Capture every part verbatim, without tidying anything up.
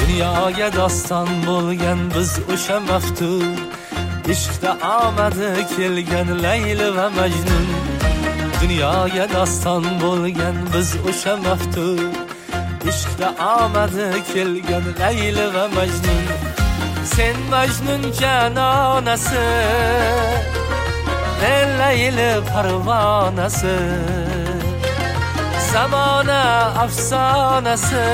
Dunyoga doston bo'lgan biz o'sha maftun, ishqda omadi kelgan Layli va Majnun. Dunyoga doston bo'lgan biz o'sha maftun, ishqda omadi kelgan Layli va Majnun. Sen Majnun canonasi, men Layli parvonasi, zamona afsonasi.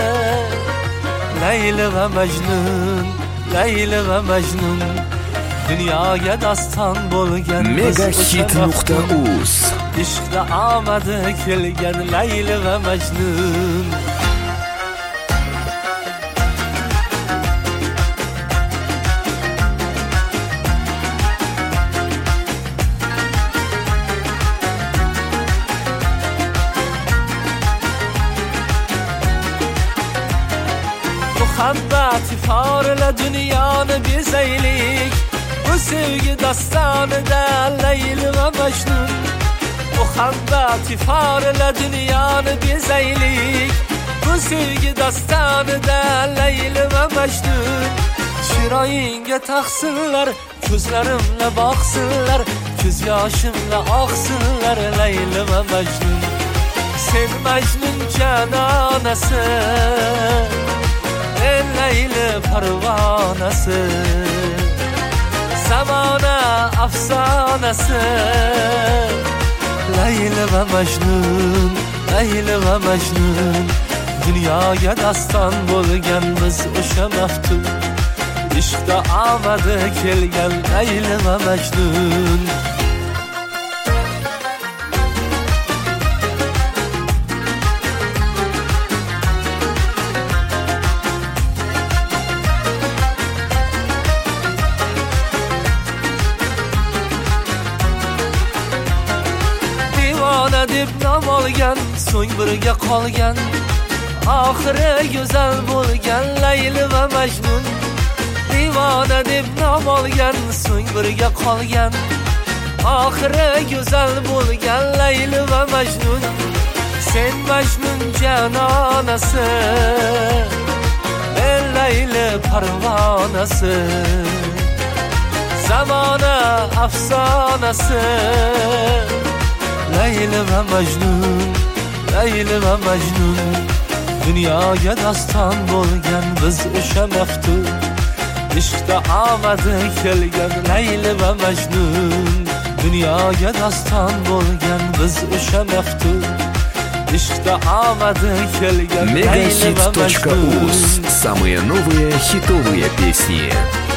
Layli va Majnun, Layli va Majnun. Dunyoga doston bo'lgan megahit nuqta uz. Ishqda omadi kelgan Layli va Majnun. Muhabbati forla dunyoni bezaylik, bu sevgi dostonida Layli va Majnun. Muhabbati forla dunyoni bezaylik, bu sevgi dostonida Layli va Majnun. Chiroyingga taqsinlar, ko'zlarimla boqsinlar, ko'z yoshimla oqsinlar Layli va Majnun. Sen Majnun canonasi, men Layli parvonasi, zamona afsonasi. Layli va Majnun, Layli va Majnun. Dunyoga doston bo'lgan biz o'sha maftun, ishqda omadi kelgan Layli va Majnun. Deb nom olgan, so'ng birga qolgan, oxiri go'zal bo'lgan Layli va Majnun. Divona deb nom olgan, so'ng birga qolgan, oxiri go'zal bo'lgan Layli va Majnun. Sen Majnun canonasi, men Layli parvonasi, zamona afsonasi. Layli va Majnun, Layli va Majnun. Dunyoga doston bo'lgan biz o'sha maftun, ishqda omadi kelgan Layli va Majnun. Dunyoga doston bo'lgan biz o'sha maftun, ishqda omadi kelgan Layli va Majnun. megahit точка уз. Самые новые хитовые песни.